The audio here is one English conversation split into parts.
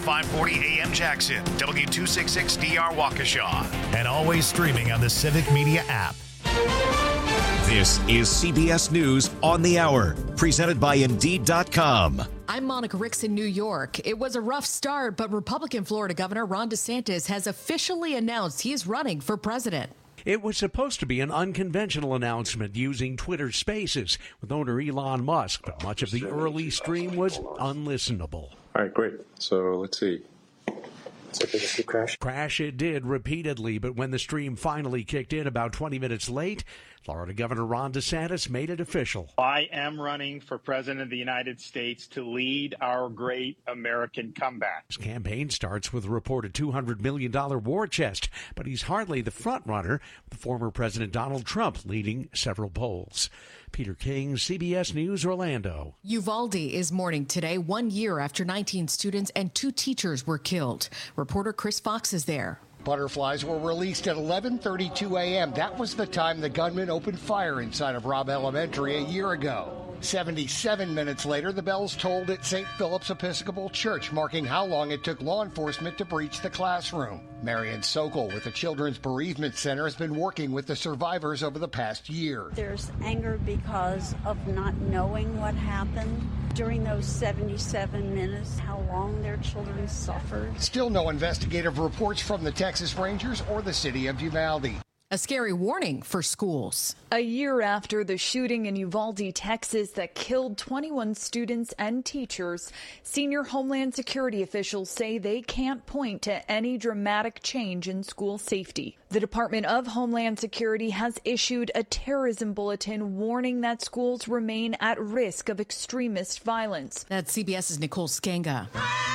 540 AM Jackson, W266DR Waukesha, and always streaming on the Civic Media app. This is CBS News on the Hour, presented by Indeed.com. I'm Monica Ricks in New York. It was a rough start, but Republican Florida Governor Ron DeSantis has officially announced he is running for president. It was supposed to be an unconventional announcement using Twitter Spaces with owner Elon Musk, but much of the early stream was unlistenable. All right, great. So let's see. Crash it did repeatedly, but when the stream finally kicked in about 20 minutes late, Florida Governor Ron DeSantis made it official. I am running for president of the United States to lead our great American comeback. His campaign starts with a reported $200 million war chest, but he's hardly the front runner, with former President Donald Trump leading several polls. Peter King, CBS News, Orlando. Uvalde is mourning today, 1 year after 19 students and 2 teachers were killed. Reporter Chris Fox is there. Butterflies were released at 11:32 a.m. That was the time the gunman opened fire inside of Robb Elementary a year ago. 77 minutes later, the bells tolled at St. Philip's Episcopal Church, marking how long it took law enforcement to breach the classroom. Marian Sokol with the Children's Bereavement Center has been working with the survivors over the past year. There's anger because of not knowing what happened during those 77 minutes, how long their children suffered. Still no investigative reports from the Texas Rangers or the city of Uvalde. A scary warning for schools. A year after the shooting in Uvalde, Texas, that killed 21 students and teachers, senior Homeland Security officials say they can't point to any dramatic change in school safety. The Department of Homeland Security has issued a terrorism bulletin warning that schools remain at risk of extremist violence. That's CBS's Nicole Skenga.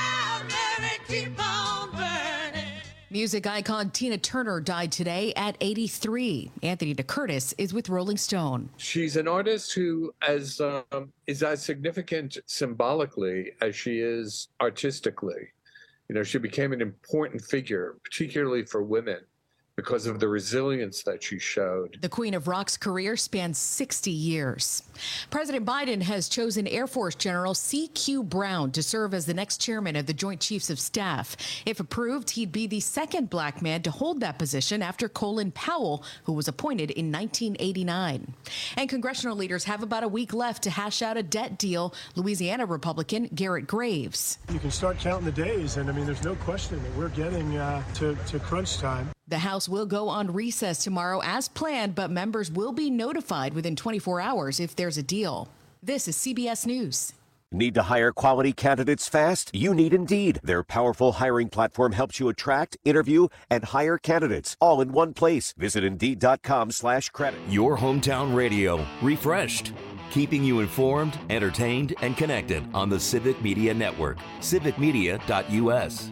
Music icon Tina Turner died today at 83. Anthony DeCurtis is with Rolling Stone. She's an artist who is as significant symbolically as she is artistically. You know, she became an important figure, particularly for women, because of the resilience that she showed. The Queen of Rock's career spans 60 years. President Biden has chosen Air Force General C.Q. Brown to serve as the next chairman of the Joint Chiefs of Staff. If approved, he'd be the second black man to hold that position after Colin Powell, who was appointed in 1989. And congressional leaders have about a week left to hash out a debt deal. Louisiana Republican Garrett Graves. You can start counting the days, and there's no question that we're getting to crunch time. The House will go on recess tomorrow as planned, but members will be notified within 24 hours if there's a deal. This is CBS News. Need to hire quality candidates fast? You need Indeed. Their powerful hiring platform helps you attract, interview, and hire candidates all in one place. Visit Indeed.com/credit. Your hometown radio, refreshed. Keeping you informed, entertained, and connected on the Civic Media Network. civicmedia.us.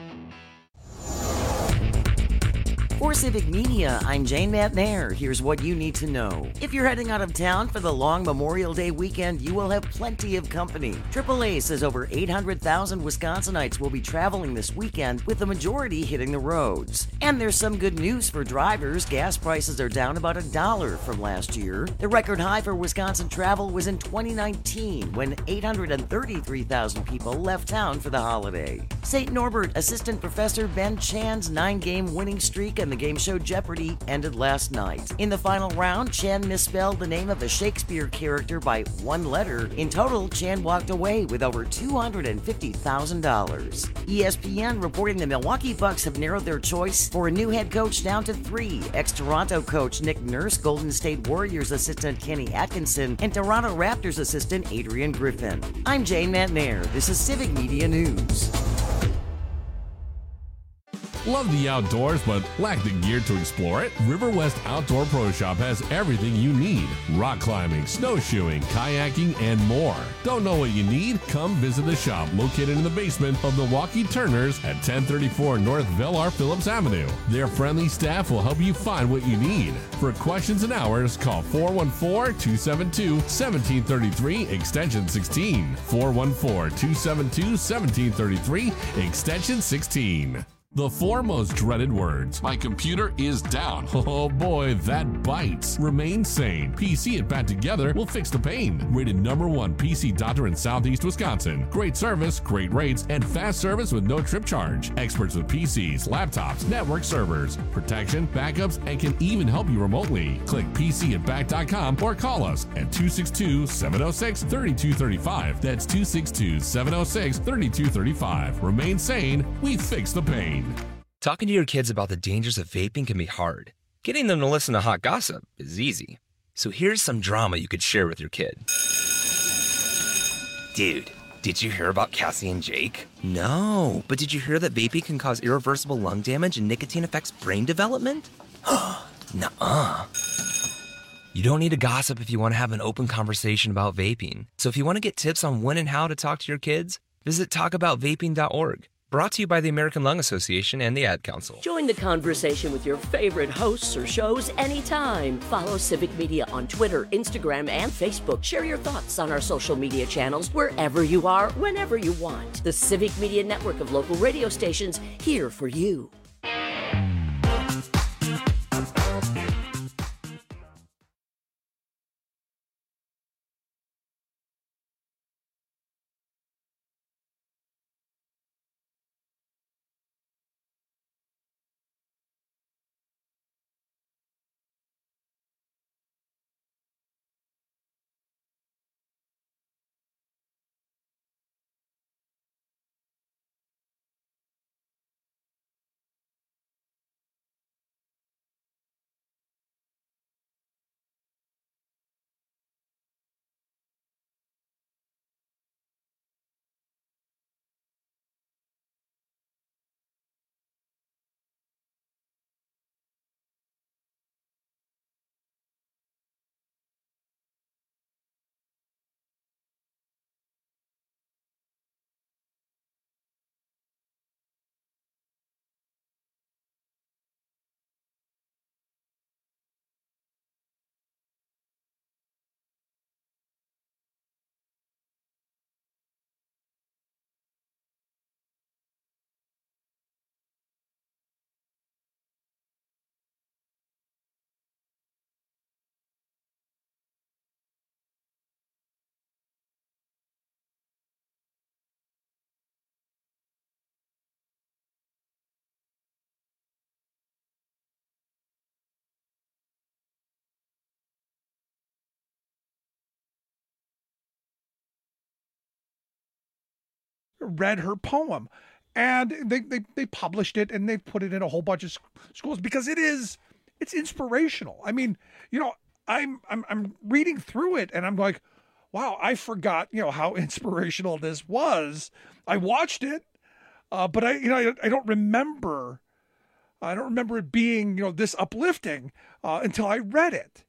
For Civic Media, I'm Jane McNair. Here's what you need to know. If you're heading out of town for the long Memorial Day weekend, you will have plenty of company. AAA says over 800,000 Wisconsinites will be traveling this weekend, with the majority hitting the roads. And there's some good news for drivers. Gas prices are down about $1 from last year. The record high for Wisconsin travel was in 2019, when 833,000 people left town for the holiday. St. Norbert Assistant Professor Ben Chan's 9-game winning streak and the game show Jeopardy ended last night. In the final round, Chan misspelled the name of a Shakespeare character by one letter. In total, Chan walked away with over $250,000. ESPN reporting the Milwaukee Bucks have narrowed their choice for a new head coach down to 3. Ex-Toronto coach Nick Nurse, Golden State Warriors assistant Kenny Atkinson, and Toronto Raptors assistant Adrian Griffin. I'm Jane McNair. This is Civic Media News. Love the outdoors but lack the gear to explore it? River West Outdoor Pro Shop has everything you need. Rock climbing, snowshoeing, kayaking, and more. Don't know what you need? Come visit the shop located in the basement of Milwaukee Turners at 1034 North Velar Phillips Avenue. Their friendly staff will help you find what you need. For questions and hours, call 414-272-1733, extension 16. 414-272-1733, extension 16. The 4 most dreaded words. My computer is down. Oh boy, that bites. Remain sane. PC and Pat together will fix the pain. Rated #1 PC doctor in Southeast Wisconsin. Great service, great rates, and fast service with no trip charge. Experts with PCs, laptops, network servers, protection, backups, and can even help you remotely. Click PCandBack.com or call us at 262-706-3235. That's 262-706-3235. Remain sane. We fix the pain. Talking to your kids about the dangers of vaping can be hard. Getting them to listen to hot gossip is easy. So here's some drama you could share with your kid. Dude, did you hear about Cassie and Jake? No, but did you hear that vaping can cause irreversible lung damage and nicotine affects brain development? Nuh-uh. You don't need to gossip if you want to have an open conversation about vaping. So if you want to get tips on when and how to talk to your kids, visit talkaboutvaping.org. Brought to you by the American Lung Association and the Ad Council. Join the conversation with your favorite hosts or shows anytime. Follow Civic Media on Twitter, Instagram, and Facebook. Share your thoughts on our social media channels wherever you are, whenever you want. The Civic Media network of local radio stations here for you. Read her poem, and they published it, and they put it in a whole bunch of schools because it's inspirational. I mean, I'm reading through it, and I'm like, wow, I forgot how inspirational this was. I watched it, but I don't remember it being this uplifting until I read it.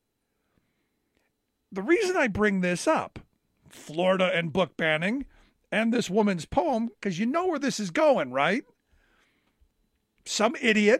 The reason I bring this up, Florida and book banning, and this woman's poem, because you know where this is going, right? Some idiot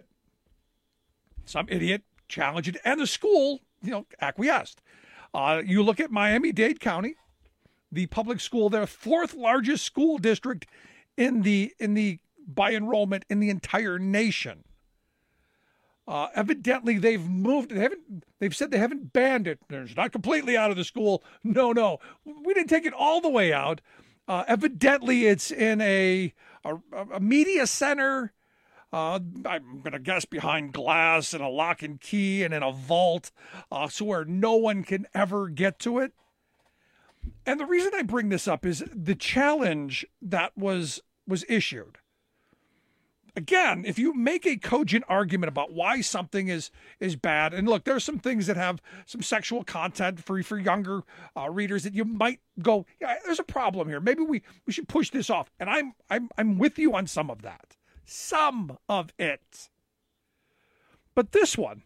challenged it, and the school, acquiesced. You look at Miami-Dade County, the public school, their 4th largest school district in the by enrollment in the entire nation. Evidently, they've moved. They've said they haven't banned it. It's not completely out of the school. No, we didn't take it all the way out. Evidently, it's in a media center. I'm going to guess behind glass and a lock and key and in a vault, so where no one can ever get to it. And the reason I bring this up is the challenge that was issued. Again, if you make a cogent argument about why something is bad, and look, there's some things that have some sexual content for younger readers that you might go, yeah, there's a problem here. Maybe we should push this off. And I'm with you on some of that. Some of it. But this one,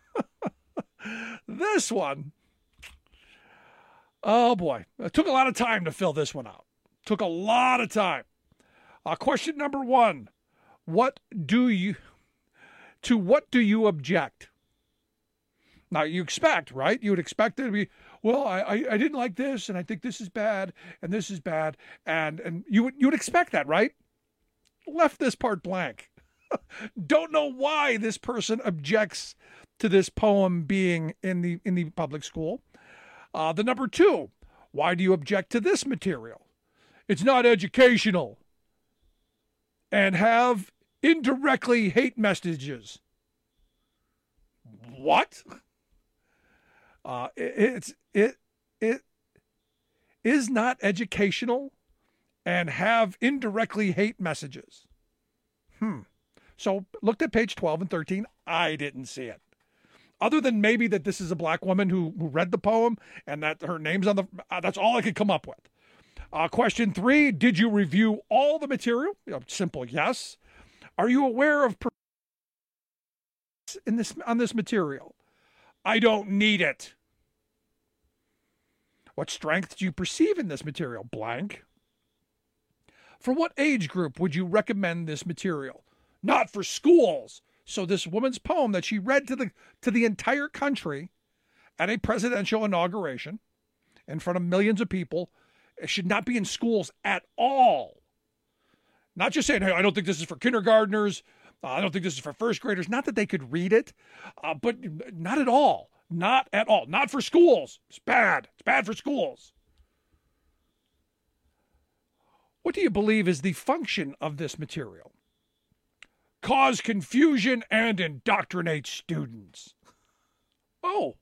oh boy, it took a lot of time to fill this one out. Took a lot of time. Question number 1. What do you object? Now, you expect, right? You would expect it to be, well, I didn't like this, and I think this is bad, and this is bad, and you would expect that, right? Left this part blank. Don't know why this person objects to this poem being in the public school. The number 2, why do you object to this material? It's not educational and have indirectly hate messages. What? It is not educational and have indirectly hate messages. So looked at page 12 and 13. I didn't see it. Other than maybe that this is a black woman who read the poem and that her name's on the, that's all I could come up with. Question 3, did you review all the material? Simple yes. Are you aware of on this material? I don't need it. What strength do you perceive in this material? Blank. For what age group would you recommend this material? Not for schools. So this woman's poem that she read to the entire country at a presidential inauguration in front of millions of people, it should not be in schools at all. Not just saying, hey, I don't think this is for kindergartners. I don't think this is for first graders. Not that they could read it, but not at all. Not at all. Not for schools. It's bad. It's bad for schools. What do you believe is the function of this material? Cause confusion and indoctrinate students. Oh.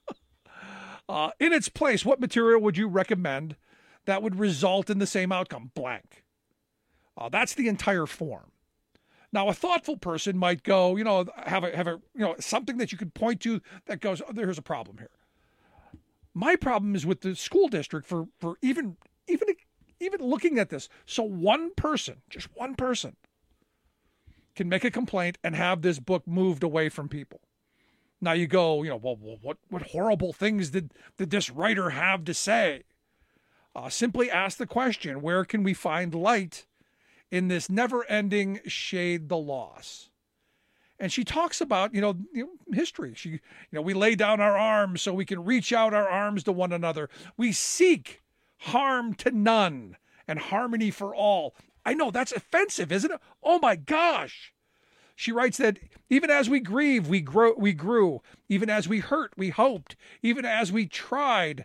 In its place, what material would you recommend that would result in the same outcome? Blank. That's the entire form. Now, a thoughtful person might go, have a something that you could point to that goes, oh, there's a problem here. My problem is with the school district for even looking at this. So one person, just one person, can make a complaint and have this book moved away from people. Now you go, well, what horrible things did this writer have to say? Simply ask the question, where can we find light in this never-ending shade the loss? And she talks about, history. We lay down our arms so we can reach out our arms to one another. We seek harm to none and harmony for all. I know that's offensive, isn't it? Oh my gosh. She writes that even as we grieve, we grew. Even as we hurt, we hoped. Even as we tried.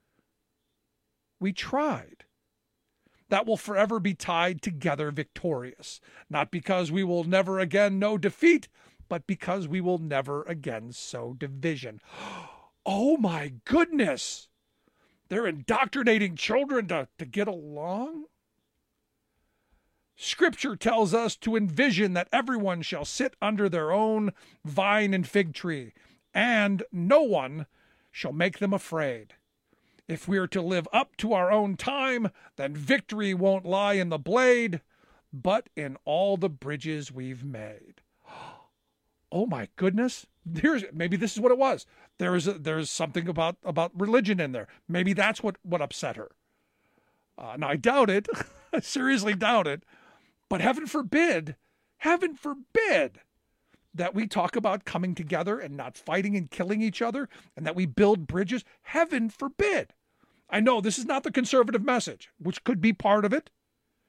That will forever be tied together victorious. Not because we will never again know defeat, but because we will never again sow division. Oh my goodness. They're indoctrinating children to get along? Scripture tells us to envision that everyone shall sit under their own vine and fig tree, and no one shall make them afraid. If we are to live up to our own time, then victory won't lie in the blade, but in all the bridges we've made. Oh my goodness. Maybe this is what it was. There's something about religion in there. Maybe that's what upset her. Now I doubt it. I seriously doubt it. But heaven forbid that we talk about coming together and not fighting and killing each other, and that we build bridges. Heaven forbid. I know this is not the conservative message, which could be part of it.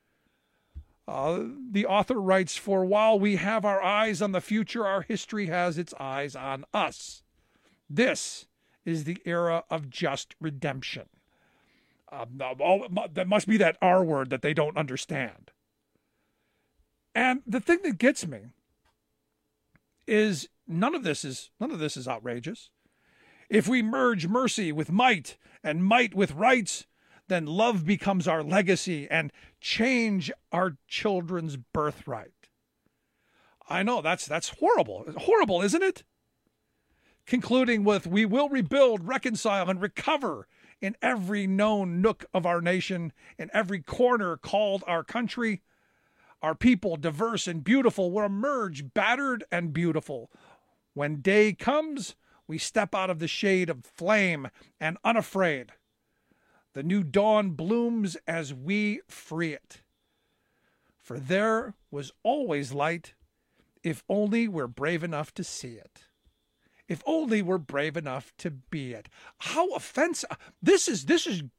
The author writes, for while we have our eyes on the future, our history has its eyes on us. This is the era of just redemption. That must be that R word that they don't understand. And the thing that gets me is none of this is outrageous. If we merge mercy with might and might with rights, then love becomes our legacy and change our children's birthright. I know that's horrible. Horrible, isn't it? Concluding with, we will rebuild, reconcile, and recover in every known nook of our nation, in every corner called our country. Our people, diverse and beautiful, will emerge battered and beautiful. When day comes, we step out of the shade of flame and unafraid. The new dawn blooms as we free it. For there was always light, if only we're brave enough to see it. If only we're brave enough to be it. How offensive. This is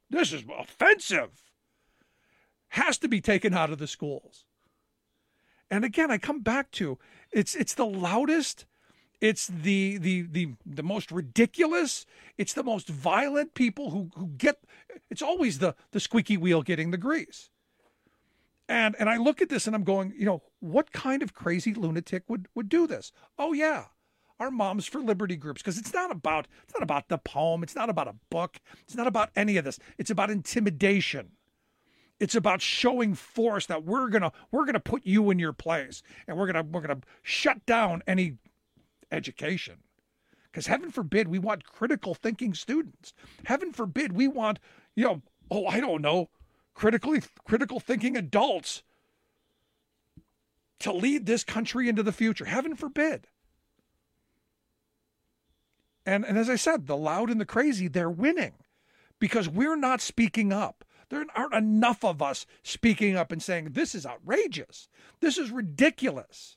offensive. Has to be taken out of the schools. And again, I come back to it's the loudest, it's the most ridiculous, it's the most violent people who get, it's always the squeaky wheel getting the grease. And I look at this and I'm going, what kind of crazy lunatic would do this? Oh yeah, our Moms for Liberty groups, because it's not about the poem, it's not about a book, it's not about any of this. It's about intimidation. It's about showing force that we're gonna put you in your place, and we're gonna shut down any education. Because heaven forbid we want critical thinking students. Heaven forbid we want, I don't know, critical thinking adults to lead this country into the future. Heaven forbid. And as I said, the loud and the crazy, they're winning because we're not speaking up. There aren't enough of us speaking up and saying, this is outrageous. This is ridiculous.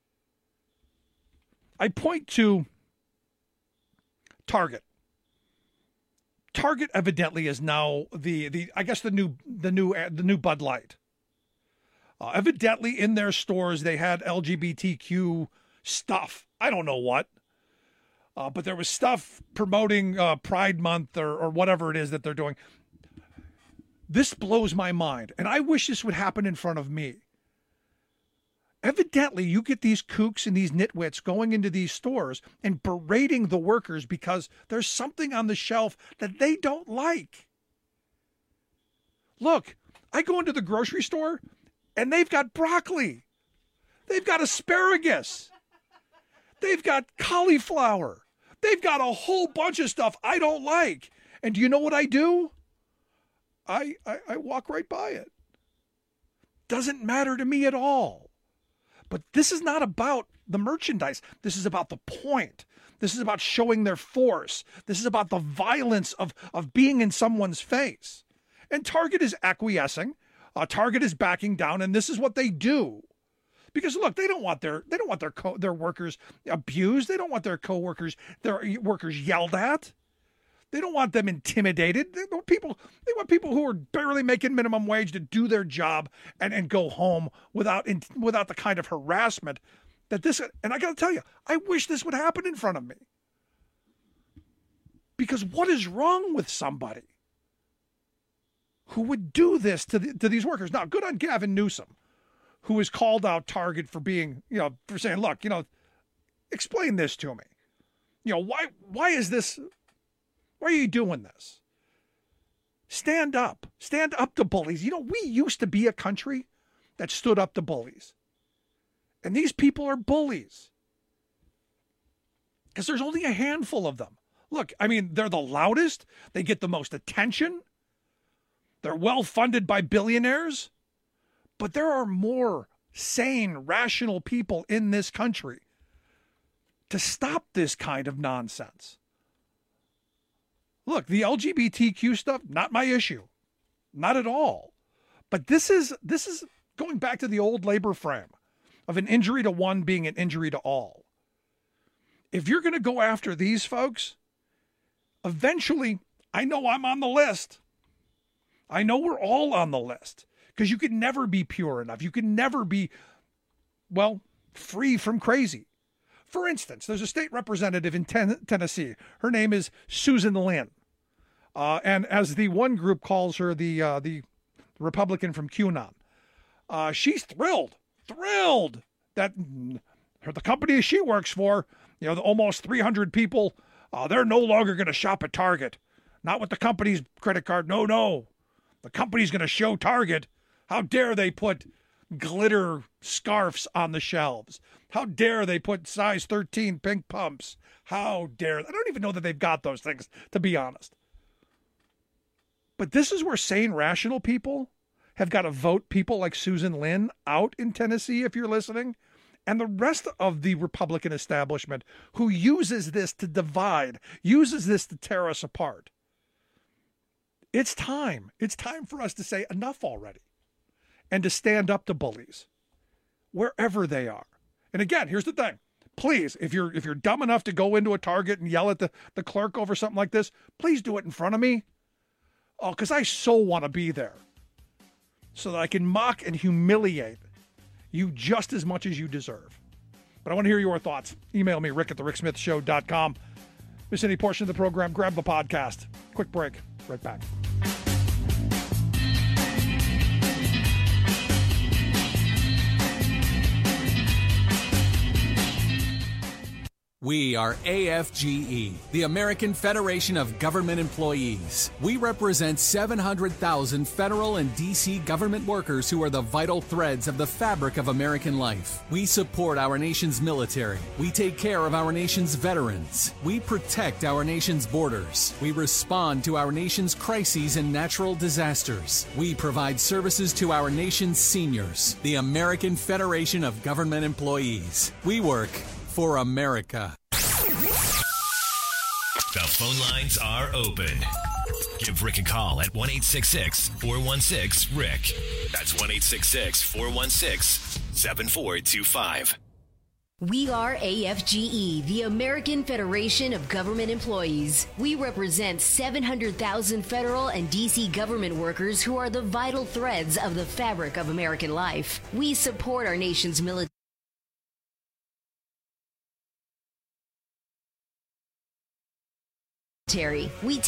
I point to Target. Target evidently is now the new Bud Light. Evidently in their stores they had LGBTQ stuff. I don't know what. But there was stuff promoting Pride Month or whatever it is that they're doing. This blows my mind, and I wish this would happen in front of me. Evidently, you get these kooks and these nitwits going into these stores and berating the workers because there's something on the shelf that they don't like. Look, I go into the grocery store, and they've got broccoli. They've got asparagus. They've got cauliflower. They've got a whole bunch of stuff I don't like. And do you know what I do? I walk right by it. Doesn't matter to me at all. But this is not about the merchandise. This is about the point. This is about showing their force. This is about the violence of being in someone's face. And Target is acquiescing. Target is backing down, and this is what they do. Because look, they don't want their workers abused. They don't want their workers yelled at. They don't want them intimidated. They want people who are barely making minimum wage to do their job and go home without the kind of harassment that this. And I got to tell you, I wish this would happen in front of me. Because what is wrong with somebody who would do this to these workers? Now, good on Gavin Newsom, who has called out Target for being, for saying, look, explain this to me. Why is this? Why are you doing this? Stand up to bullies. We used to be a country that stood up to bullies. And these people are bullies. Because there's only a handful of them. Look, they're the loudest. They get the most attention. They're well funded by billionaires. But there are more sane, rational people in this country to stop this kind of nonsense. Look, the LGBTQ stuff, not my issue. Not at all. But this is going back to the old labor frame of an injury to one being an injury to all. If you're going to go after these folks, eventually, I know I'm on the list. I know we're all on the list. Because you can never be pure enough. You can never be, free from crazy. For instance, there's a state representative in Tennessee. Her name is Susan Lynn. And as the one group calls her, the Republican from QAnon, she's thrilled that the company she works for, the almost 300 people, they're no longer going to shop at Target. Not with the company's credit card. No. The company's going to show Target. How dare they put glitter scarves on the shelves? How dare they put size 13 pink pumps? How dare... I don't even know that they've got those things, to be honest. But this is where sane, rational people have got to vote people like Susan Lynn out in Tennessee, if you're listening, and the rest of the Republican establishment who uses this to divide, uses this to tear us apart. It's time. It's time for us to say enough already and to stand up to bullies wherever they are. And again, here's the thing. Please, if you're dumb enough to go into a Target and yell at the clerk over something like this, please do it in front of me. Oh, because I so want to be there so that I can mock and humiliate you just as much as you deserve. But I want to hear your thoughts. Email me, rick@thericksmithshow.com. Miss any portion of the program, grab the podcast. Quick break. Right back. We are AFGE, the American Federation of Government Employees. We represent 700,000 federal and D.C. government workers who are the vital threads of the fabric of American life. We support our nation's military. We take care of our nation's veterans. We protect our nation's borders. We respond to our nation's crises and natural disasters. We provide services to our nation's seniors. The American Federation of Government Employees. We work for America. The phone lines are open. Give Rick a call at 1-866-416-RICK. That's 1-866-416-7425. We are AFGE, the American Federation of Government Employees. We represent 700,000 federal and D.C. government workers who are the vital threads of the fabric of American life. We support our nation's military. We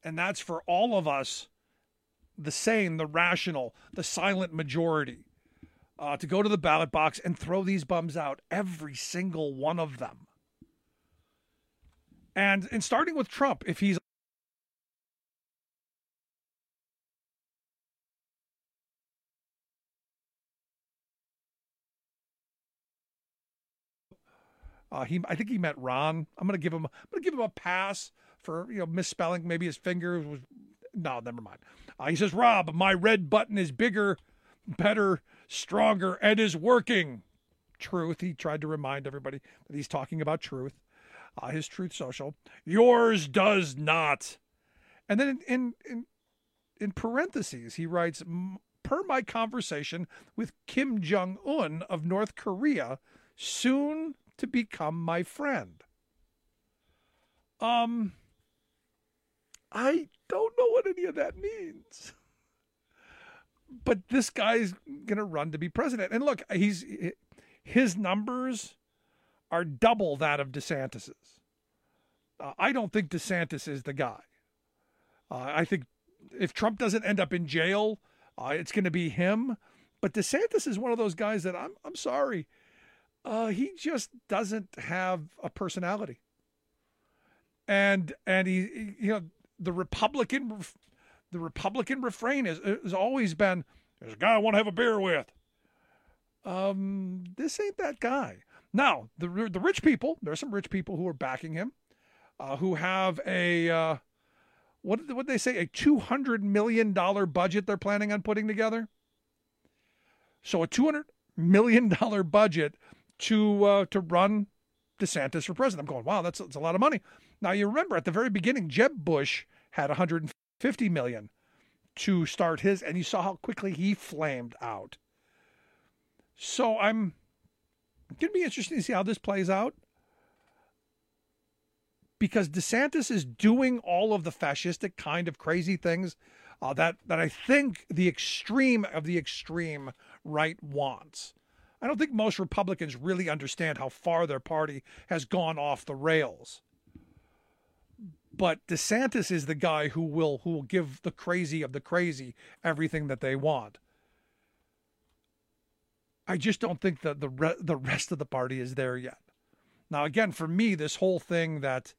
And that's for all of us, the sane, the rational, the silent majority, to go to the ballot box and throw these bums out, every single one of them. And starting with Trump, if he's I think he met Ron. I'm gonna give him a pass for misspelling. Maybe his finger was no, never mind. He says, Rob, my red button is bigger, better, stronger, and is working. Truth. He tried to remind everybody that he's talking about Truth. His Truth Social. Yours does not. And then in parentheses, he writes, per my conversation with Kim Jong-un of North Korea, soon to become my friend. I don't know what any of that means. But this guy's going to run to be president. And look, his numbers are double that of DeSantis's. I don't think DeSantis is the guy. I think if Trump doesn't end up in jail, it's going to be him. But DeSantis is one of those guys that I'm sorry. He just doesn't have a personality. And he the Republican refrain has always been, there's a guy I want to have a beer with. This ain't that guy. Now, the rich people, there are some rich people who are backing him, who have a, what did they say, a $200 million budget they're planning on putting together? So a $200 million budget to run DeSantis for president. I'm going, wow, that's a lot of money. Now, you remember at the very beginning, Jeb Bush had $150 million to start his, and you saw how quickly he flamed out. So I'm going to be interested to see how this plays out, because DeSantis is doing all of the fascistic kind of crazy things that I think the extreme of the extreme right wants. I don't think most Republicans really understand how far their party has gone off the rails. But DeSantis is the guy who will give the crazy of the crazy everything that they want. I just don't think that the rest of the party is there yet. Now, again, for me, this whole thing that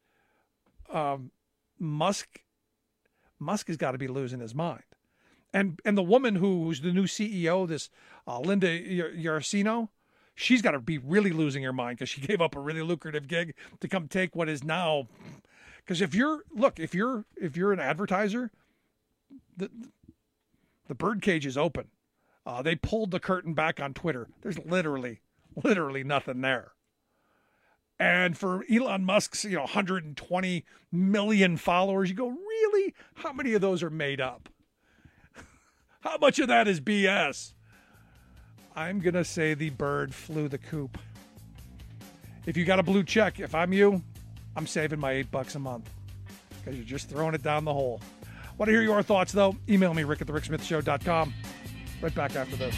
Musk has got to be losing his mind. And the woman who's the new CEO, this Linda Yarcino, she's got to be really losing her mind because she gave up a really lucrative gig to come take what is now. Because if you're an advertiser, the birdcage is open. They pulled the curtain back on Twitter. There's literally nothing there. And for Elon Musk's 120 million followers, you go, really? How many of those are made up? How much of that is BS? I'm going to say the bird flew the coop. If you got a blue check, if I'm you, I'm saving my $8 a month because you're just throwing it down the hole. Want to hear your thoughts, though? Email me, rick@thericksmithshow.com. Right back after this.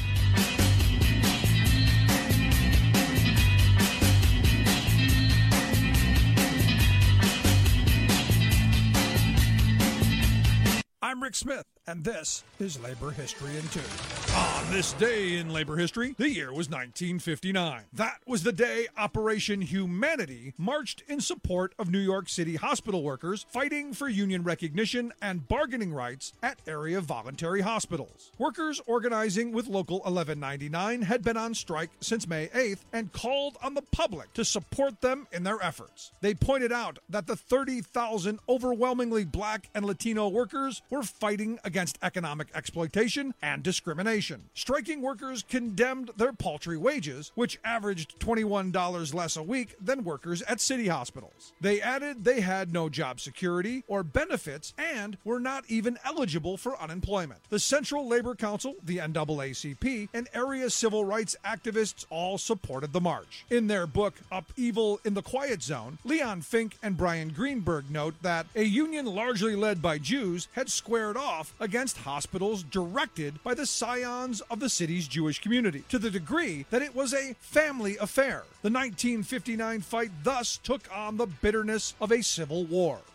I'm Rick Smith, and this is Labor History in 2. On this day in labor history, the year was 1959. That was the day Operation Humanity marched in support of New York City hospital workers fighting for union recognition and bargaining rights at area voluntary hospitals. Workers organizing with Local 1199 had been on strike since May 8th and called on the public to support them in their efforts. They pointed out that the 30,000 overwhelmingly black and Latino workers were fighting against economic exploitation and discrimination. Striking workers condemned their paltry wages, which averaged $21 less a week than workers at city hospitals. They added they had no job security or benefits and were not even eligible for unemployment. The Central Labor Council, the NAACP, and area civil rights activists all supported the march. In their book, Upheaval in the Quiet Zone, Leon Fink and Brian Greenberg note that a union largely led by Jews had squared off against hospitals directed by the scions of the city's Jewish community, to the degree that it was a family affair. The 1959 fight thus took on the bitterness of a civil war.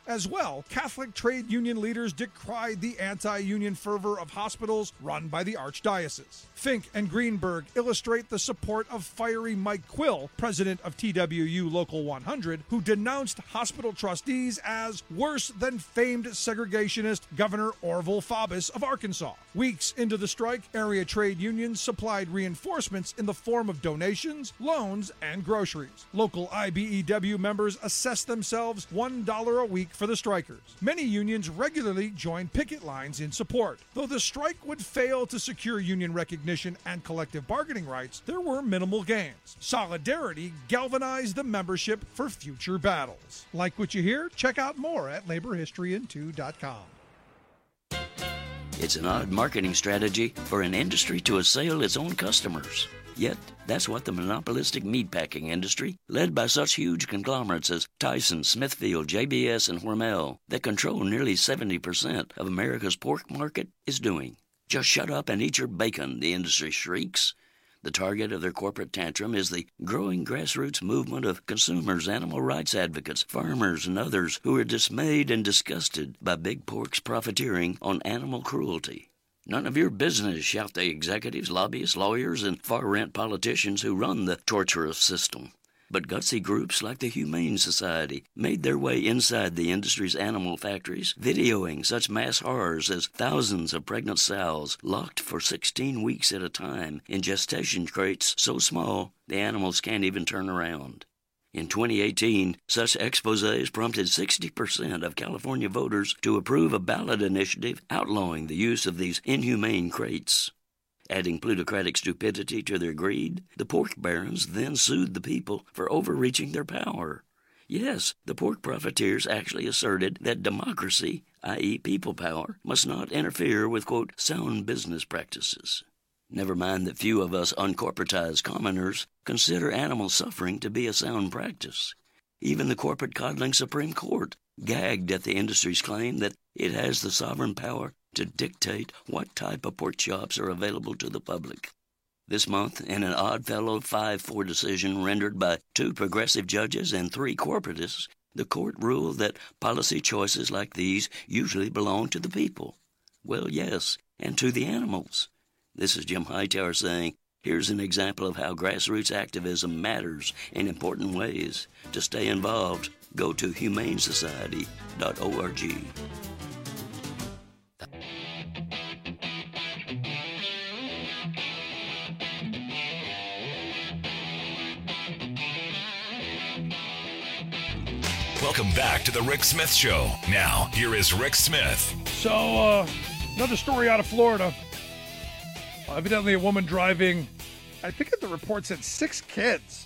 As well, Catholic trade union leaders decried the anti-union fervor of hospitals run by the Archdiocese. Fink and Greenberg illustrate the support of fiery Mike Quill, president of TWU Local 100, who denounced hospital trustees as worse than famed segregationist Governor Orville Faubus of Arkansas. Weeks into the strike, area trade unions supplied reinforcements in the form of donations, loans, and groceries. Local IBEW members assessed themselves $1 a week for the strikers. Many unions regularly joined picket lines in support. Though the strike would fail to secure union recognition and collective bargaining rights, there were minimal gains. Solidarity galvanized the membership for future battles. Like what you hear? Check out more at laborhistoryin2.com. It's an odd marketing strategy for an industry to assail its own customers. Yet, that's what the monopolistic meatpacking industry, led by such huge conglomerates as Tyson, Smithfield, JBS, and Hormel, that control nearly 70% of America's pork market, is doing. Just shut up and eat your bacon, the industry shrieks. The target of their corporate tantrum is the growing grassroots movement of consumers, animal rights advocates, farmers, and others who are dismayed and disgusted by big pork's profiteering on animal cruelty. None of your business, shout the executives, lobbyists, lawyers, and far-rent politicians who run the torturous system. But gutsy groups like the Humane Society made their way inside the industry's animal factories, videoing such mass horrors as thousands of pregnant sows locked for 16 weeks at a time in gestation crates so small the animals can't even turn around. In 2018, such exposés prompted 60% of California voters to approve a ballot initiative outlawing the use of these inhumane crates. Adding plutocratic stupidity to their greed, the pork barons then sued the people for overreaching their power. Yes, the pork profiteers actually asserted that democracy, i.e. people power, must not interfere with, quote, sound business practices. Never mind that few of us uncorporatized commoners consider animal suffering to be a sound practice. Even the corporate coddling Supreme Court gagged at the industry's claim that it has the sovereign power to dictate what type of pork chops are available to the public. This month, in an Oddfellow 5-4 decision rendered by 2 progressive judges and 3 corporatists, the court ruled that policy choices like these usually belong to the people. Well, yes, and to the animals. This is Jim Hightower saying, here's an example of how grassroots activism matters in important ways. To stay involved, go to humanesociety.org. Welcome back to the Rick Smith Show. Now, here is Rick Smith. So, another story out of Florida. Evidently, a woman driving, I think the report said 6 kids,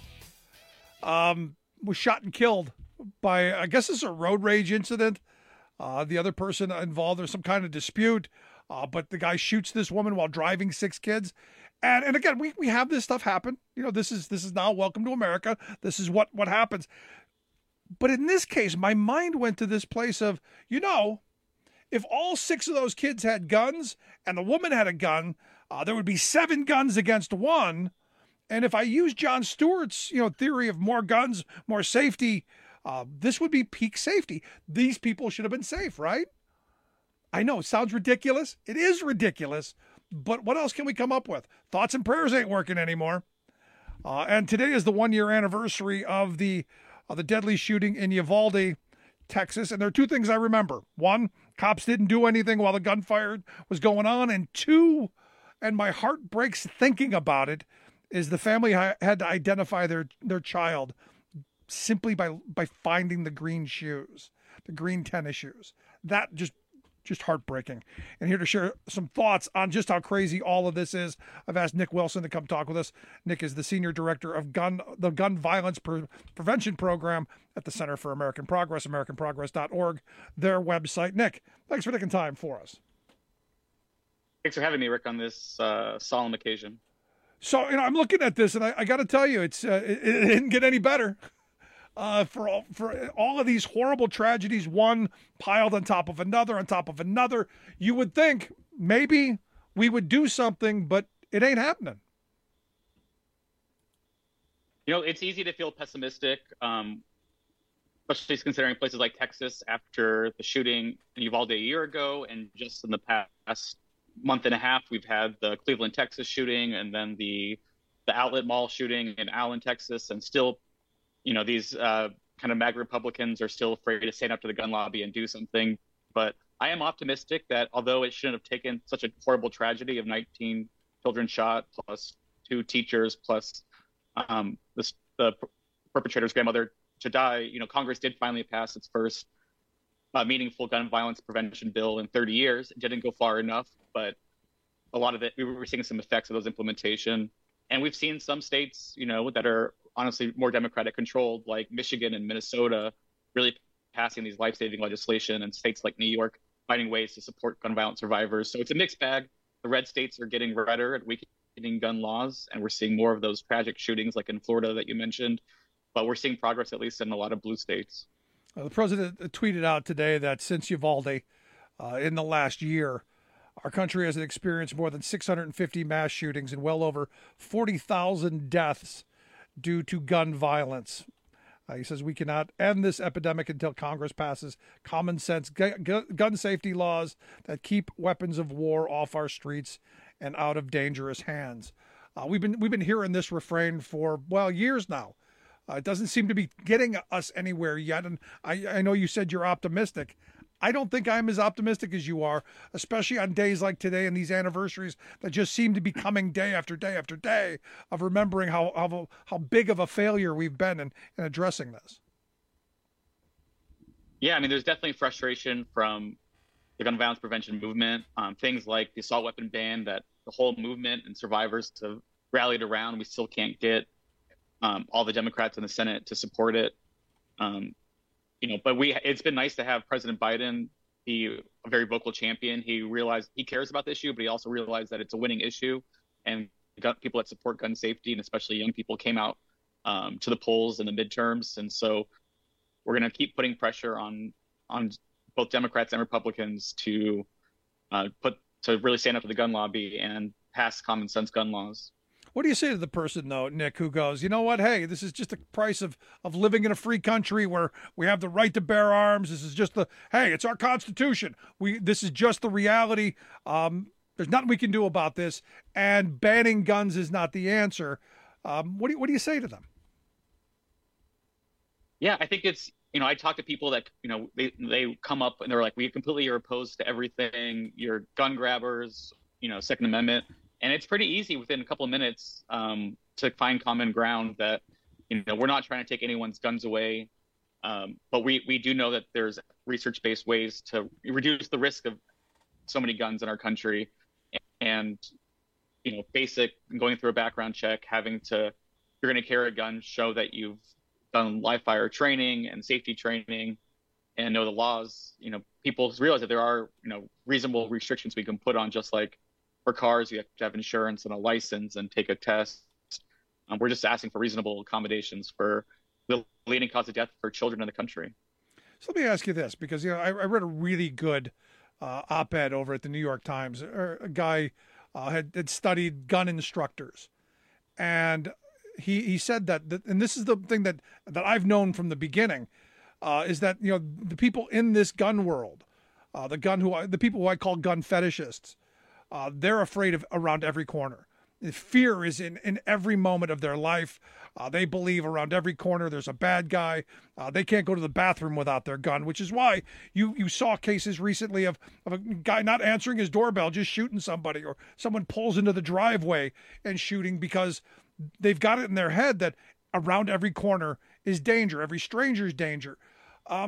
was shot and killed by, I guess it's a road rage incident. The other person involved, there's some kind of dispute, but the guy shoots this woman while driving 6 kids. And again, we have this stuff happen. You know, this is now welcome to America. This is what happens. But in this case, my mind went to this place of, you know, if all 6 of those kids had guns and the woman had a gun, there would be 7 guns against 1. And if I use Jon Stewart's, theory of more guns, more safety, this would be peak safety. These people should have been safe, right? I know it sounds ridiculous. It is ridiculous. But what else can we come up with? Thoughts and prayers ain't working anymore. And today is the 1-year anniversary of the deadly shooting in Uvalde, Texas. And there are 2 things I remember. 1, cops didn't do anything while the gunfire was going on. And 2, and my heart breaks thinking about it, is the family had to identify their child simply by finding the green shoes, the green tennis shoes. That just heartbreaking. And here to share some thoughts on just how crazy all of this is, I've asked Nick Wilson to come talk with us. Nick is the Senior Director of the Gun Violence Prevention Program at the Center for American Progress, AmericanProgress.org, their website. Nick, thanks for taking time for us. Thanks for having me, Rick, on this solemn occasion. So, I'm looking at this, and I got to tell you, it didn't get any better. For all of these horrible tragedies, one piled on top of another, you would think maybe we would do something, but it ain't happening. It's easy to feel pessimistic. especially considering places like Texas after the shooting in Uvalde a year ago, and just in the past month and a half, we've had the Cleveland, Texas shooting, and then the Outlet Mall shooting in Allen, Texas, and still, these kind of MAGA Republicans are still afraid to stand up to the gun lobby and do something. But I am optimistic that although it shouldn't have taken such a horrible tragedy of 19 children shot, plus 2 teachers, plus the perpetrator's grandmother to die, Congress did finally pass its first meaningful gun violence prevention bill in 30 years. It didn't go far enough, but a lot of it, we were seeing some effects of those implementation. And we've seen some states, that are honestly more Democratic controlled, like Michigan and Minnesota, really passing these life-saving legislation, and states like New York finding ways to support gun violence survivors. So it's a mixed bag. The red states are getting redder at weakening gun laws, and we're seeing more of those tragic shootings like in Florida that you mentioned. But we're seeing progress, at least in a lot of blue states. The president tweeted out today that since Uvalde, in the last year, our country has experienced more than 650 mass shootings and well over 40,000 deaths due to gun violence. He says we cannot end this epidemic until Congress passes common sense gun safety laws that keep weapons of war off our streets and out of dangerous hands. We've been hearing this refrain for, years now. It doesn't seem to be getting us anywhere yet. And I know you said you're optimistic. I don't think I'm as optimistic as you are, especially on days like today and these anniversaries that just seem to be coming day after day after day of remembering how big of a failure we've been in addressing this. Yeah, I mean, there's definitely frustration from the gun violence prevention movement. Things like the assault weapon ban that the whole movement and survivors have rallied around. We still can't get all the Democrats in the Senate to support it. But it's been nice to have President Biden be a very vocal champion. He realized he cares about the issue, but he also realized that it's a winning issue, and people that support gun safety, and especially young people, came out to the polls in the midterms. And so we're going to keep putting pressure on both Democrats and Republicans to really stand up to the gun lobby and pass common sense gun laws. What do you say to the person, though, Nick, who goes, you know what, hey, this is just the price of living in a free country where we have the right to bear arms. This is just it's our Constitution. This is just the reality. There's nothing we can do about this, and banning guns is not the answer. What do you say to them? Yeah, I think it's, I talk to people that, they come up and they're like, we completely are opposed to everything. You're gun grabbers, Second Amendment. And it's pretty easy within a couple of minutes to find common ground that, we're not trying to take anyone's guns away. But we do know that there's research-based ways to reduce the risk of so many guns in our country. And, basic going through a background check, you're going to carry a gun, show that you've done live fire training and safety training and know the laws. People realize that there are, reasonable restrictions we can put on, just like for cars, you have to have insurance and a license and take a test. We're just asking for reasonable accommodations for the leading cause of death for children in the country. So let me ask you this, because I read a really good op-ed over at the New York Times. A guy had studied gun instructors, and he said that, and this is the thing that I've known from the beginning, is that the people in this gun world, the people who I call gun fetishists, they're afraid of around every corner. Fear is in every moment of their life. They believe around every corner there's a bad guy. They can't go to the bathroom without their gun, which is why you saw cases recently of a guy not answering his doorbell, just shooting somebody, or someone pulls into the driveway and shooting, because they've got it in their head that around every corner is danger, every stranger's danger. I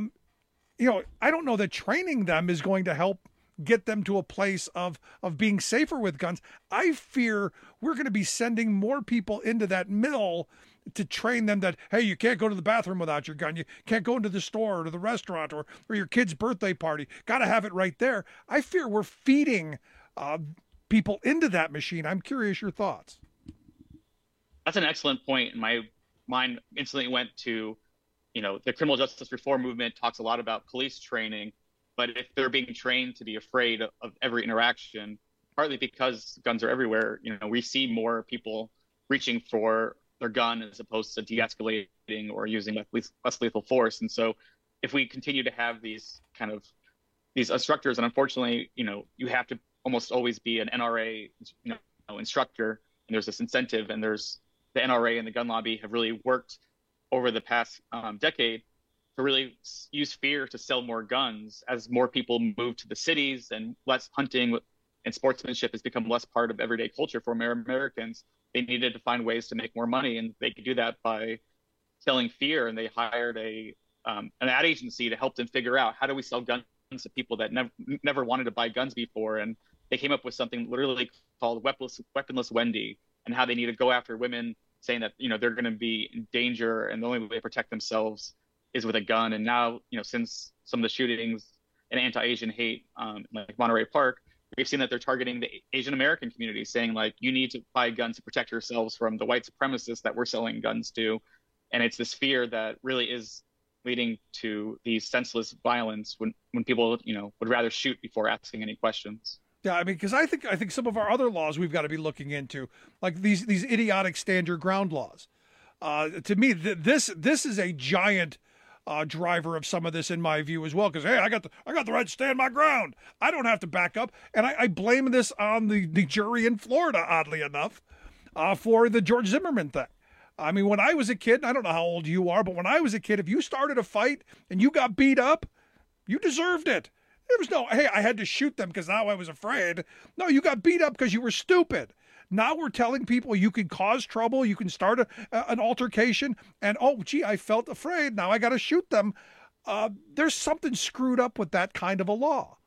don't know that training them is going to help get them to a place of being safer with guns. I fear we're going to be sending more people into that mill to train them that, hey, you can't go to the bathroom without your gun. You can't go into the store or to the restaurant or your kid's birthday party. Got to have it right there. I fear we're feeding people into that machine. I'm curious your thoughts. That's an excellent point. And my mind instantly went to, the criminal justice reform movement talks a lot about police training. But if they're being trained to be afraid of every interaction, partly because guns are everywhere, we see more people reaching for their gun as opposed to de-escalating or using less lethal force. And so if we continue to have these instructors, and unfortunately, you have to almost always be an NRA, instructor, and there's this incentive, and there's the NRA and the gun lobby have really worked over the past decade to really use fear to sell more guns. As more people move to the cities and less hunting and sportsmanship has become less part of everyday culture for Americans, they needed to find ways to make more money, and they could do that by selling fear. And they hired an ad agency to help them figure out, how do we sell guns to people that never wanted to buy guns before? And they came up with something literally called Weaponless Wendy, and how they need to go after women, saying that they're going to be in danger, and the only way to protect themselves is with a gun. And now, since some of the shootings and anti-Asian hate, like Monterey Park, we've seen that they're targeting the Asian American community, saying like, you need to buy guns to protect yourselves from the white supremacists that we're selling guns to. And it's this fear that really is leading to these senseless violence when people, would rather shoot before asking any questions. Yeah, I mean, because I think some of our other laws we've got to be looking into, like these idiotic stand your ground laws. To me, this is a giant driver of some of this, in my view, as well. Because hey, I got the right to stand my ground. I don't have to back up, and I blame this on the jury in Florida, oddly enough, for the George Zimmerman thing. I mean, when I was a kid, I don't know how old you are, but when I was a kid, if you started a fight and you got beat up, you deserved it. There was no, hey, I had to shoot them because now I was afraid. No, you got beat up because you were stupid. Now we're telling people you can cause trouble, you can start an altercation, and oh, gee, I felt afraid. Now I got to shoot them. There's something screwed up with that kind of a law.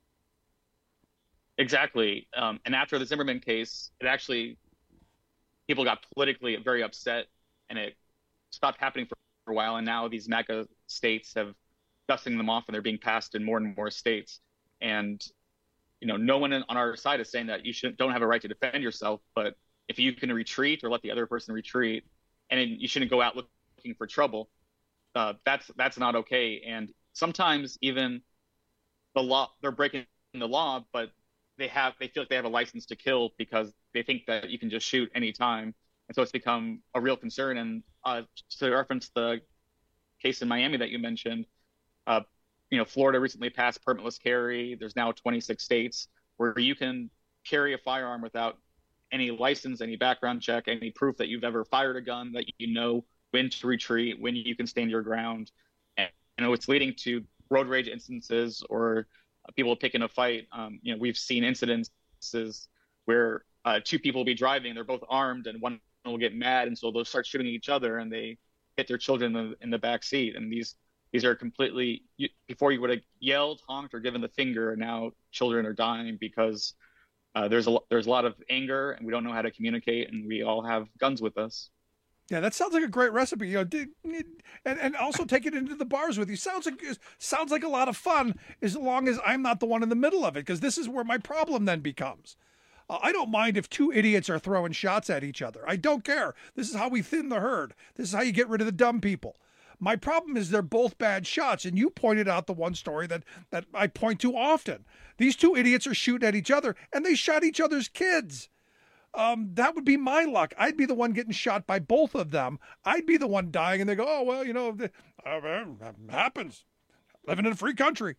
Exactly. And after the Zimmerman case, people got politically very upset, and it stopped happening for a while. And now these MAGA states have dusting them off, and they're being passed in more and more states. And no one on our side is saying that you don't have a right to defend yourself, but if you can retreat or let the other person retreat, and you shouldn't go out looking for trouble, that's not okay. And sometimes even they're breaking the law, but they feel like they have a license to kill because they think that you can just shoot anytime. And so it's become a real concern. And to reference the case in Miami that you mentioned, Florida recently passed permitless carry. There's now 26 states where you can carry a firearm without any license, any background check, any proof that you've ever fired a gun, that you know when to retreat, when you can stand your ground. And it's leading to road rage instances or people picking a fight. We've seen incidences where two people will be driving, they're both armed, and one will get mad, and so they'll start shooting each other, and they hit their children in the back seat. And these are completely, before you would have yelled, honked, or given the finger, and now children are dying because there's a lot of anger, and we don't know how to communicate, and we all have guns with us. Yeah, that sounds like a great recipe. And also take it into the bars with you. Sounds like a lot of fun, as long as I'm not the one in the middle of it, because this is where my problem then becomes. I don't mind if two idiots are throwing shots at each other. I don't care. This is how we thin the herd. This is how you get rid of the dumb people. My problem is they're both bad shots, and you pointed out the one story that I point to often. These two idiots are shooting at each other, and they shot each other's kids. That would be my luck. I'd be the one getting shot by both of them. I'd be the one dying, and they go, oh, well, that happens. Living in a free country.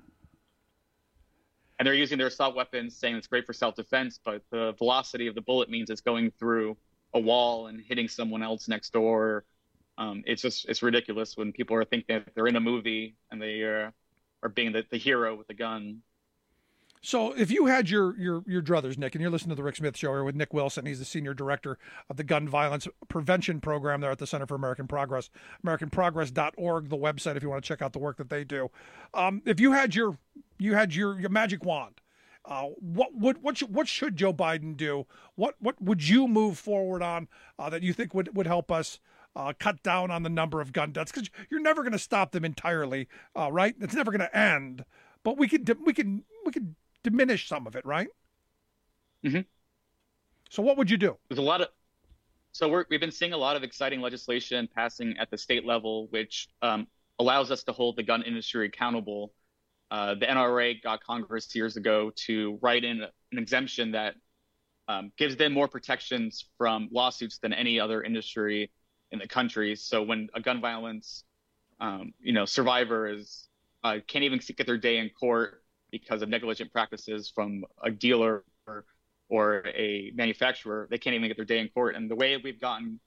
And they're using their assault weapons, saying it's great for self-defense, but the velocity of the bullet means it's going through a wall and hitting someone else next door. It's ridiculous when people are thinking that they're in a movie and they are being the hero with a gun. So if you had your druthers, Nick, and you're listening to the Rick Smith Show here with Nick Wilson, he's the senior director of the Gun Violence Prevention Program there at the Center for American Progress, AmericanProgress.org, the website if you want to check out the work that they do. If you had your magic wand, what should Joe Biden do? What would you move forward on that you think would help us cut down on the number of gun deaths? Because you're never going to stop them entirely, right? It's never going to end, but we can diminish some of it, right? Mm-hmm. So what would you do? There's a lot of. So we've been seeing a lot of exciting legislation passing at the state level, which allows us to hold the gun industry accountable. The NRA got Congress years ago to write in an exemption that gives them more protections from lawsuits than any other industry in the country. So when a gun violence, survivor is can't even get their day in court because of negligent practices from a dealer or a manufacturer, they can't even get their day in court. And the way we've gotten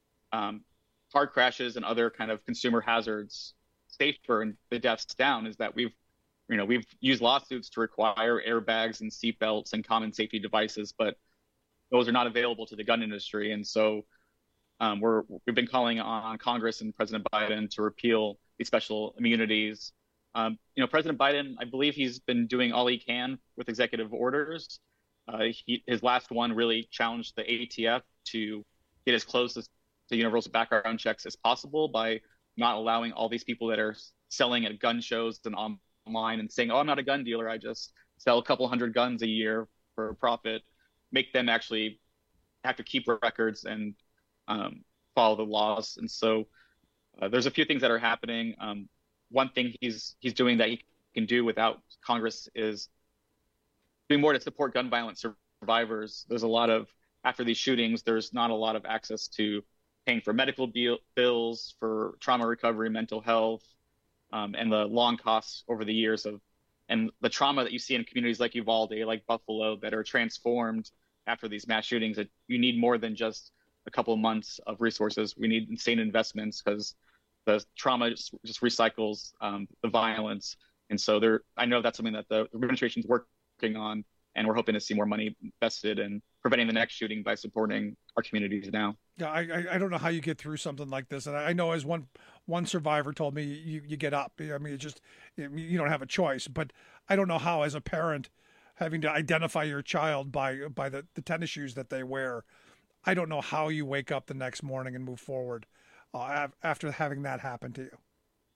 car crashes and other kind of consumer hazards safer and the deaths down is that we've used lawsuits to require airbags and seatbelts and common safety devices, but those are not available to the gun industry. And so we've been calling on Congress and President Biden to repeal these special immunities. President Biden, I believe he's been doing all he can with executive orders. His last one really challenged the ATF to get as close to universal background checks as possible by not allowing all these people that are selling at gun shows and online and saying, oh, I'm not a gun dealer, I just sell a couple hundred guns a year for a profit, make them actually have to keep records and follow the laws. And so there's a few things that are happening. One thing he's doing that he can do without Congress is doing more to support gun violence survivors. There's a lot of, after these shootings, there's not a lot of access to paying for medical bills, for trauma recovery, mental health, and the long costs over the years and the trauma that you see in communities like Uvalde, like Buffalo, that are transformed after these mass shootings. That you need more than just a couple of months of resources. We need insane investments because the trauma just recycles the violence. And so I know that's something that the administration is working on, and we're hoping to see more money invested in preventing the next shooting by supporting our communities now. Yeah, I don't know how you get through something like this. And I know as one survivor told me, you get up. I mean, you don't have a choice. But I don't know how, as a parent, having to identify your child by the tennis shoes that they wear, I don't know how you wake up the next morning and move forward after having that happen to you.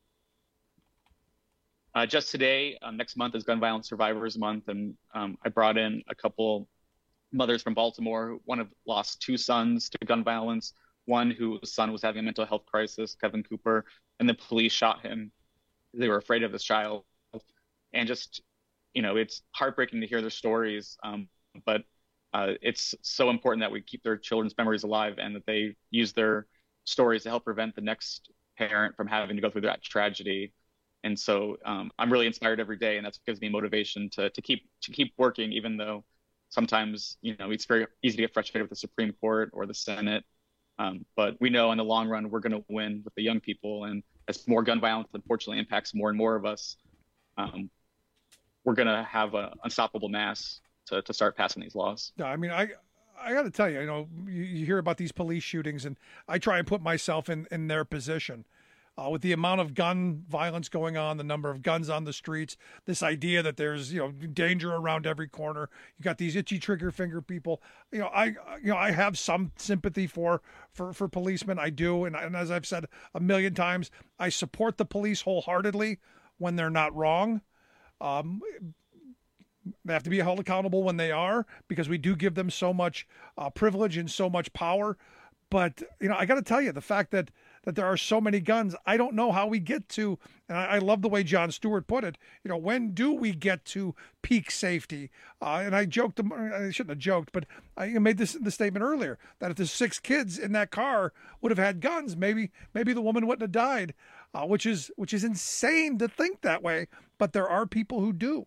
Just today, next month is Gun Violence Survivors Month, and I brought in a couple mothers from Baltimore. One have lost two sons to gun violence, one whose son was having a mental health crisis, Kevin Cooper, and the police shot him. They were afraid of this child. And just, it's heartbreaking to hear their stories, but it's so important that we keep their children's memories alive and that they use their stories to help prevent the next parent from having to go through that tragedy. And so I'm really inspired every day, and that's what gives me motivation to keep working, even though sometimes, it's very easy to get frustrated with the Supreme Court or the Senate. But we know in the long run, we're going to win with the young people. And as more gun violence, unfortunately, impacts more and more of us, we're going to have an unstoppable mass to start passing these laws. Yeah, I mean, I got to tell you, you hear about these police shootings, and I try and put myself in their position. With the amount of gun violence going on, the number of guns on the streets, this idea that there's danger around every corner. You got these itchy trigger finger people. I have some sympathy for policemen. I do, and as I've said a million times, I support the police wholeheartedly when they're not wrong. They have to be held accountable when they are, because we do give them so much privilege and so much power. But I got to tell you, the fact that there are so many guns, I don't know how we get to, and I love the way Jon Stewart put it, when do we get to peak safety? And I joked, I shouldn't have joked, but I made the statement earlier that if the 6 kids in that car would have had guns, maybe the woman wouldn't have died, which is insane to think that way, but there are people who do.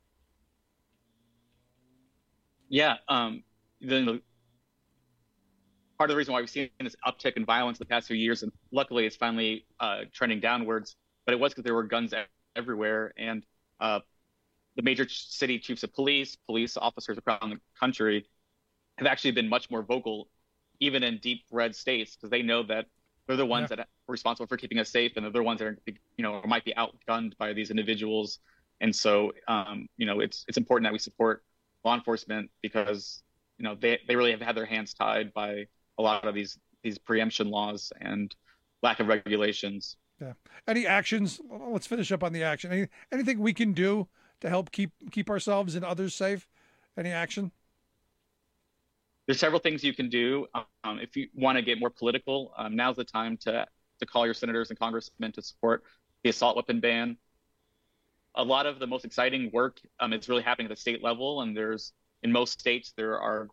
Yeah, part of the reason why we've seen this uptick in violence the past few years, and luckily it's finally trending downwards, but it was because there were guns everywhere. And the major city chiefs of police officers around the country have actually been much more vocal, even in deep red states, because they know that they're the ones that are responsible for keeping us safe, and they're the ones that are, might be outgunned by these individuals. And so, it's important that we support law enforcement, because, they really have had their hands tied by a lot of these preemption laws and lack of regulations. Yeah. Any actions? Let's finish up on the action. Anything we can do to help keep ourselves and others safe? Any action? There's several things you can do. If you want to get more political, now's the time to call your senators and congressmen to support the assault weapon ban. A lot of the most exciting work is really happening at the state level, and in most states there are great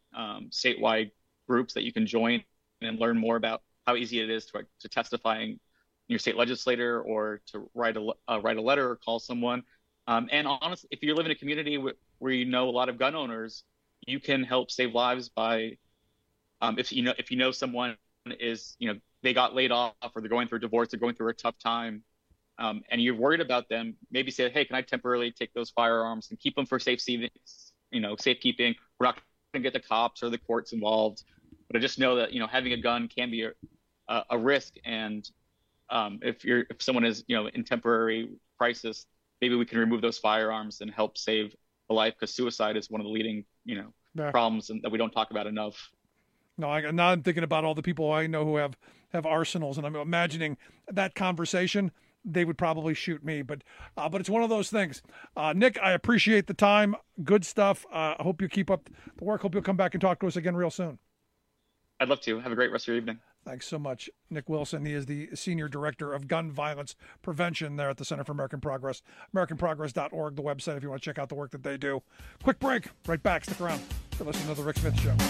statewide groups that you can join and learn more about how easy it is to testify in your state legislator or to write a letter or call someone. And honestly, if you live in a community where you know a lot of gun owners, you can help save lives by if you know someone is, they got laid off or they're going through a divorce, they're going through a tough time, and you're worried about them, maybe say, hey, can I temporarily take those firearms and keep them for safekeeping? We're not going to get the cops or the courts involved, but I just know that having a gun can be a risk, and if someone is in temporary crisis, maybe we can remove those firearms and help save a life, because suicide is one of the leading problems that we don't talk about enough. No, now I'm thinking about all the people I know who have arsenals, and I'm imagining that conversation. They would probably shoot me, but it's one of those things. Nick, I appreciate the time. Good stuff. I hope you keep up the work. Hope you'll come back and talk to us again real soon. I'd love to. Have a great rest of your evening. Thanks so much, Nick Wilson. He is the Senior Director of Gun Violence Prevention there at the Center for American Progress. AmericanProgress.org, the website, if you want to check out the work that they do. Quick break. Right back. Stick around. You're listening to The Rick Smith Show.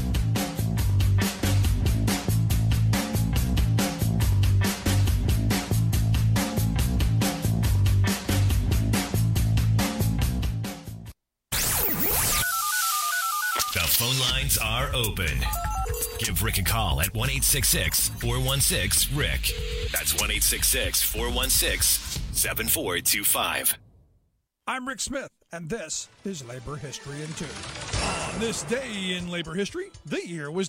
The phone lines are open. Give Rick a call at 1-866-416-RICK. That's 1-866-416-7425. I'm Rick Smith, and this is Labor History in 2. On this day in labor history, the year was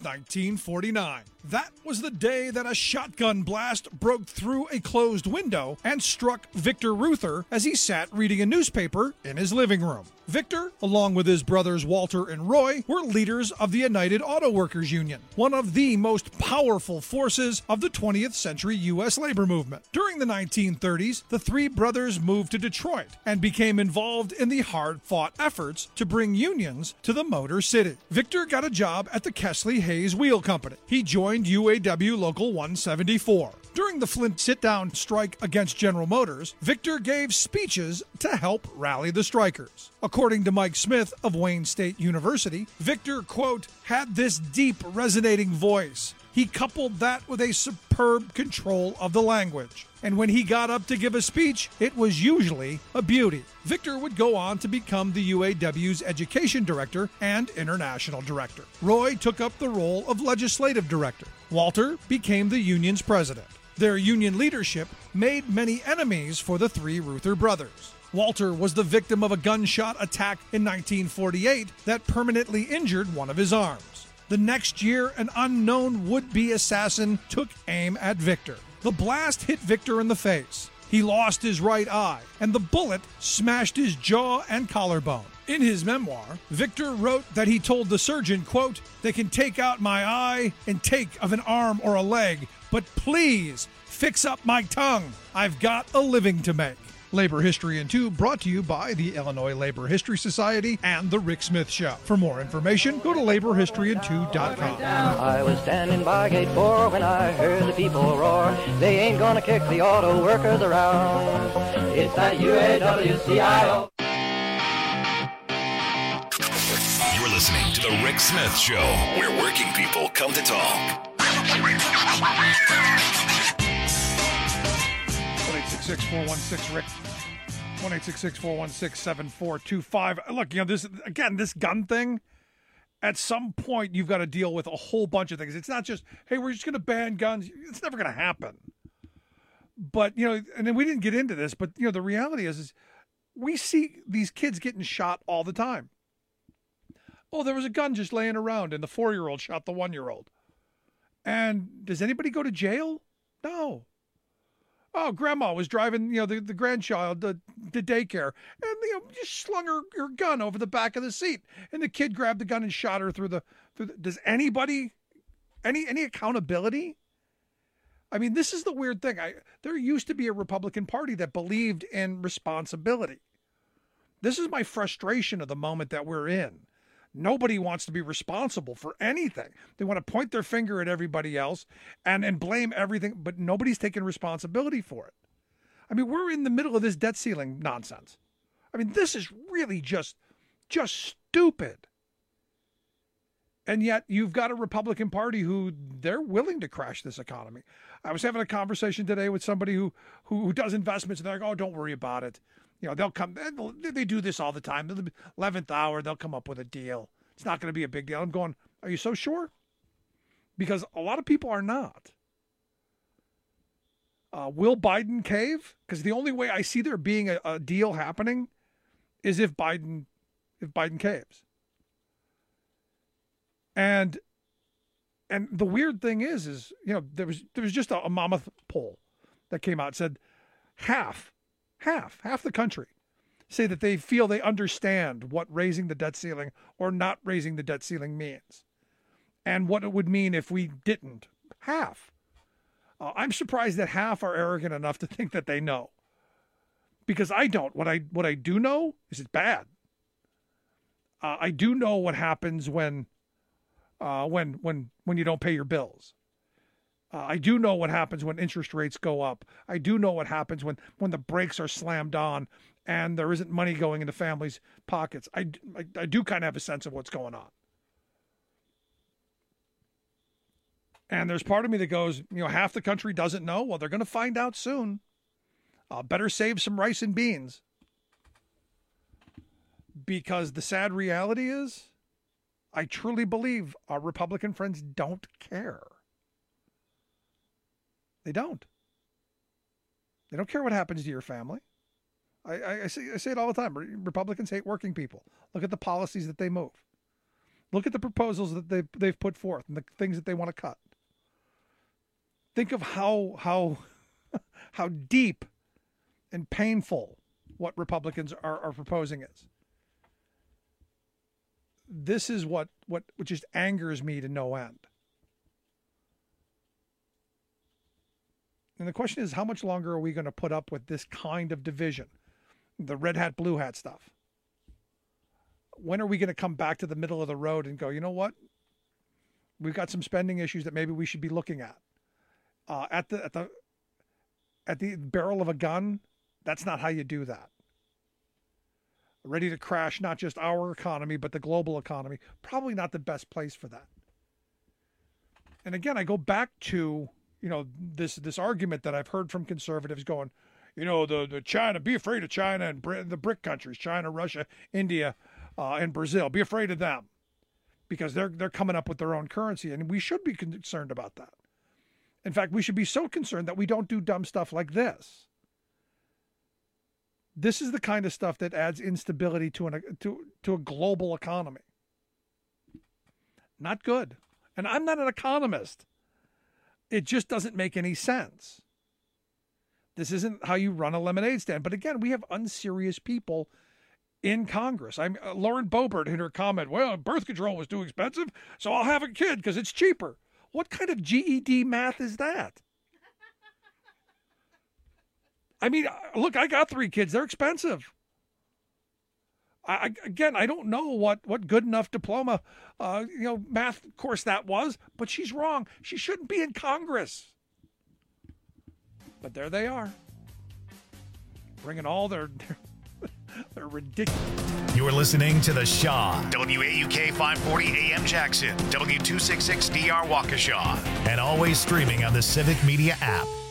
1949. That was the day that a shotgun blast broke through a closed window and struck Victor Reuther as he sat reading a newspaper in his living room. Victor, along with his brothers Walter and Roy, were leaders of the United Auto Workers Union, one of the most powerful forces of the 20th century U.S. labor movement. During the 1930s, the three brothers moved to Detroit and became involved in the hard-fought efforts to bring unions to the Motor City. Victor got a job at the Kesley Hayes Wheel Company. He joined UAW Local 174. During the Flint sit-down strike against General Motors, Victor gave speeches to help rally the strikers. According to Mike Smith of Wayne State University, Victor, quote, had this deep, resonating voice. He coupled that with a superb control of the language. And when he got up to give a speech, it was usually a beauty. Victor would go on to become the UAW's education director and international director. Roy took up the role of legislative director. Walter became the union's president. Their union leadership made many enemies for the three Reuther brothers. Walter was the victim of a gunshot attack in 1948 that permanently injured one of his arms. The next year, an unknown would-be assassin took aim at Victor. The blast hit Victor in the face. He lost his right eye, and the bullet smashed his jaw and collarbone. In his memoir, Victor wrote that he told the surgeon, quote, "They can take out my eye and take of an arm or a leg, but please fix up my tongue. I've got a living to make." Labor History in 2 brought to you by the Illinois Labor History Society and The Rick Smith Show. For more information, go to laborhistoryin2.com. I was standing by gate 4 when I heard the people roar. They ain't gonna kick the auto workers around. It's that UAW-CIO. You're listening to The Rick Smith Show, where working people come to talk. 1-866-416-RICK. 1-866-416-7425. Look, this gun thing, at some point you've got to deal with a whole bunch of things. It's not just, hey, we're just going to ban guns. It's never going to happen. But, and then we didn't get into this, but, the reality is we see these kids getting shot all the time. Oh, there was a gun just laying around and the 4-year-old shot the 1-year-old. And does anybody go to jail? No. Oh, grandma was driving, the grandchild to daycare, and just slung her gun over the back of the seat, and the kid grabbed the gun and shot her through the. Does anybody, any accountability? I mean, this is the weird thing. There used to be a Republican Party that believed in responsibility. This is my frustration of the moment that we're in. Nobody wants to be responsible for anything. They want to point their finger at everybody else and blame everything, but nobody's taking responsibility for it. I mean, we're in the middle of this debt ceiling nonsense. I mean, this is really just stupid. And yet you've got a Republican Party who they're willing to crash this economy. I was having a conversation today with somebody who does investments, and they're like, oh, don't worry about it. You know, they'll come. They do this all the time. The 11th hour, they'll come up with a deal. It's not going to be a big deal. I'm going, are you so sure? Because a lot of people are not. Will Biden cave? Because the only way I see there being a deal happening is if Biden caves. And the weird thing is you know, there was just a Monmouth poll that came out and said half the country say that they feel they understand what raising the debt ceiling or not raising the debt ceiling means, and what it would mean if we didn't. Half. I'm surprised that half are arrogant enough to think that they know, because I don't. What I do know is it's bad. I do know what happens when you don't pay your bills. I do know what happens when interest rates go up. I do know what happens when the brakes are slammed on and there isn't money going into families' pockets. I do kind of have a sense of what's going on. And there's part of me that goes, you know, half the country doesn't know. Well, they're going to find out soon. Better save some rice and beans. Because the sad reality is, I truly believe our Republican friends don't care. They don't. They don't care what happens to your family. I say it all the time. Republicans hate working people. Look at the policies that they move. Look at the proposals that they've put forth and the things that they want to cut. Think of how deep and painful what Republicans are proposing is. This is what just angers me to no end. And the question is, how much longer are we going to put up with this kind of division? The red hat, blue hat stuff. When are we going to come back to the middle of the road and go, you know what? We've got some spending issues that maybe we should be looking at. At the barrel of a gun, that's not how you do that. Ready to crash not just our economy, but the global economy. Probably not the best place for that. And again, I go back to, you know, this argument that I've heard from conservatives going, you know, the China, be afraid of China and the BRIC countries, China, Russia, India, and Brazil. Be afraid of them because they're coming up with their own currency, and we should be concerned about that. In fact, we should be so concerned that we don't do dumb stuff like this. This is the kind of stuff that adds instability to a global economy. Not good. And I'm not an economist. It just doesn't make any sense. This isn't how you run a lemonade stand. But again, we have unserious people in Congress. Lauren Boebert in her comment, well, birth control was too expensive, so I'll have a kid because it's cheaper. What kind of GED math is that? I mean, look, I got 3 kids. They're expensive. I don't know what good enough diploma, math course that was, but she's wrong. She shouldn't be in Congress. But there they are, bringing all their ridiculous. You're listening to The Shaw, WAUK 540 AM Jackson, W266DR Waukesha, and always streaming on the Civic Media app.